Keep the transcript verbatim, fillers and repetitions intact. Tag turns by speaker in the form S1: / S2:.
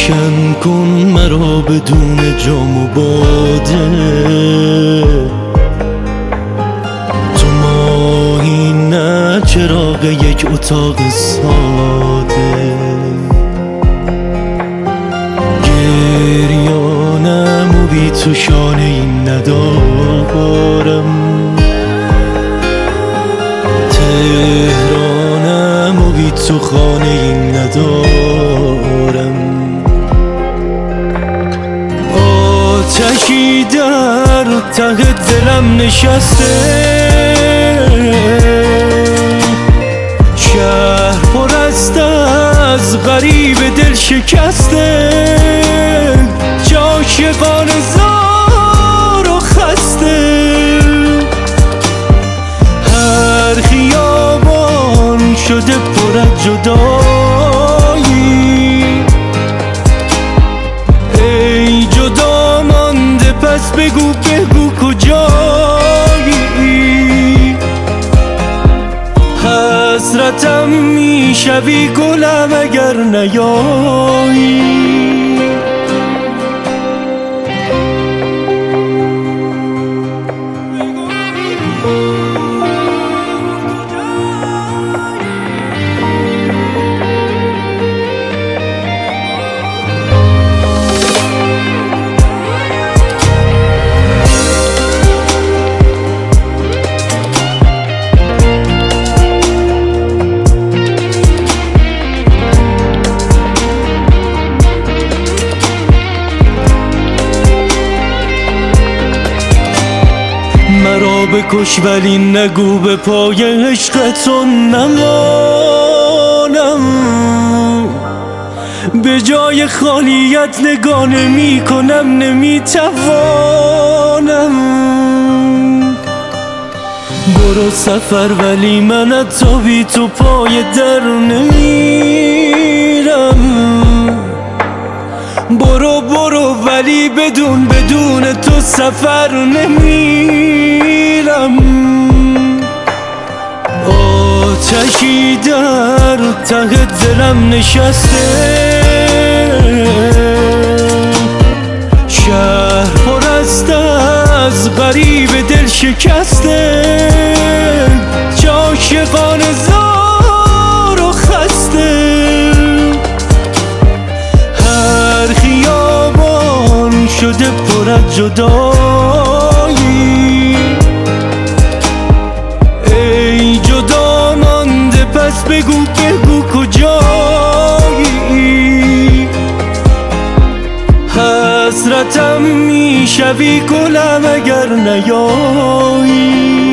S1: روشن کن مرا بدون جام و باده. تو ماهی نه چراغ یک اتاق ساده. گریانم و بی تو شانه این ندارم. تهرانم و بی تو خانه این ندارم. آتشی در ته دلم نشسته. شهر پر است از غریب دل شکسته. عاشقان زار و خسته. هر خیابان شده پر از جدایی. ای جدا مانده پس بگو بگو کجایی. حسرتم میشوی گلم اگر نیایی. مرا بکش ولی نگو به پای عشقتون نمانم. به جای خالیت نگاه نمی کنم نمیتوانم. برو سفر ولی من حتی بی تو پای در نمیرم. برو برو ولی بدون بدون تو سفر نمیرم. آتشی در ته دلم نشسته. شهر پر است از غریب دل شکسته. عاشقان زار و خسته. هر خیابان شده پر از جدایی. ای جدا مانده پس بگو بگو کجایی. حسرتم میشوی گلم اگر نیایی.